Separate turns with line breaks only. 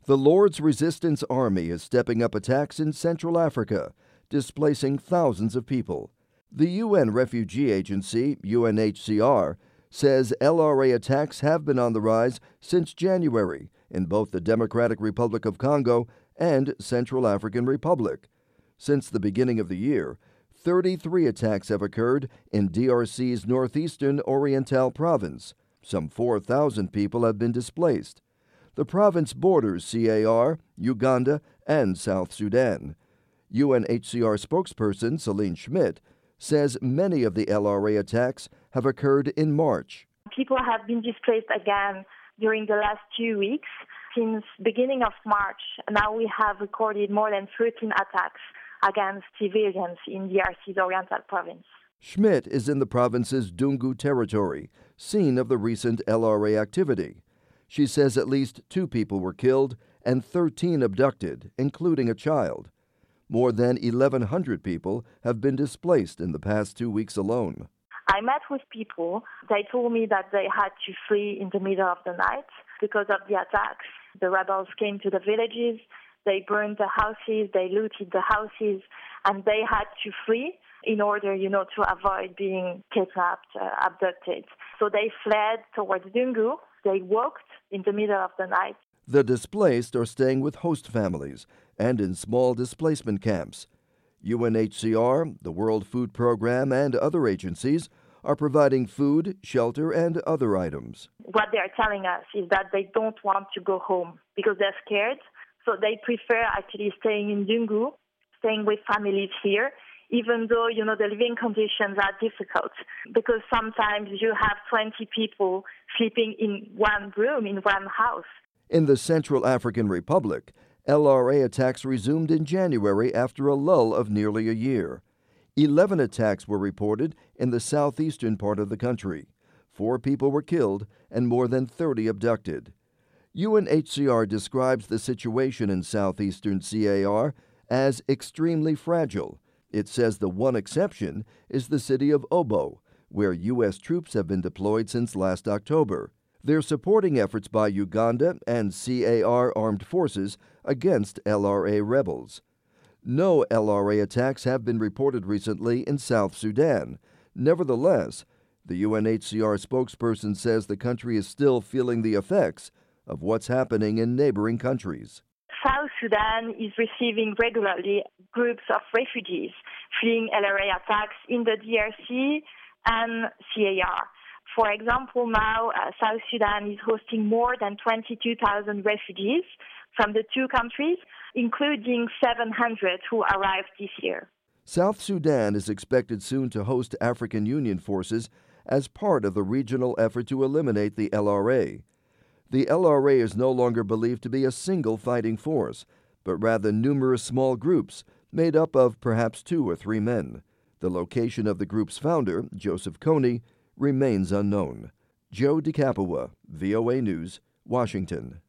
The Lord's Resistance Army is stepping up attacks in Central Africa, displacing thousands of people. The UN Refugee Agency, UNHCR, says LRA attacks have been on the rise since January in both the Democratic Republic of Congo and Central African Republic. Since the beginning of the year, 33 attacks have occurred in DRC's northeastern Oriental province. Some 4,000 people have been displaced. The province borders CAR, Uganda, and South Sudan. UNHCR spokesperson Celine Schmidt says many of the LRA attacks have occurred in March.
People have been displaced again during the last 2 weeks. Since beginning of March, now we have recorded more than 13 attacks against civilians in DRC's Oriental province.
Schmidt is in the province's Dungu territory, scene of the recent LRA activity. She says at least 2 people were killed and 13 abducted, including a child. More than 1,100 people have been displaced in the past 2 weeks alone.
I met with people. They told me that they had to flee in the middle of the night because of the attacks. The rebels came to the villages, they burned the houses, they looted the houses, and they had to flee in order, to avoid being kidnapped, abducted. So they fled towards Dungu. They walked in the middle of the night.
The displaced are staying with host families and in small displacement camps. UNHCR, the World Food Program, and other agencies are providing food, shelter, and other items.
What they're telling us is that they don't want to go home because they're scared. So they prefer actually staying in Dungu, staying with families here, even though, the living conditions are difficult, because sometimes you have 20 people sleeping in one room, in one house.
In the Central African Republic, LRA attacks resumed in January after a lull of nearly a year. 11 attacks were reported in the southeastern part of the country. 4 people were killed and more than 30 abducted. UNHCR describes the situation in southeastern CAR as extremely fragile. It says the one exception is the city of Obo, where U.S. troops have been deployed since last October. They're supporting efforts by Uganda and CAR armed forces against LRA rebels. No LRA attacks have been reported recently in South Sudan. Nevertheless, the UNHCR spokesperson says the country is still feeling the effects of what's happening in neighboring countries.
South Sudan is receiving regularly groups of refugees fleeing LRA attacks in the DRC and CAR. For example, now South Sudan is hosting more than 22,000 refugees from the 2 countries, including 700 who arrived this year.
South Sudan is expected soon to host African Union forces as part of the regional effort to eliminate the LRA. The LRA is no longer believed to be a single fighting force, but rather numerous small groups made up of perhaps 2 or 3 men. The location of the group's founder, Joseph Kony, remains unknown. Joe DiCapua, VOA News, Washington.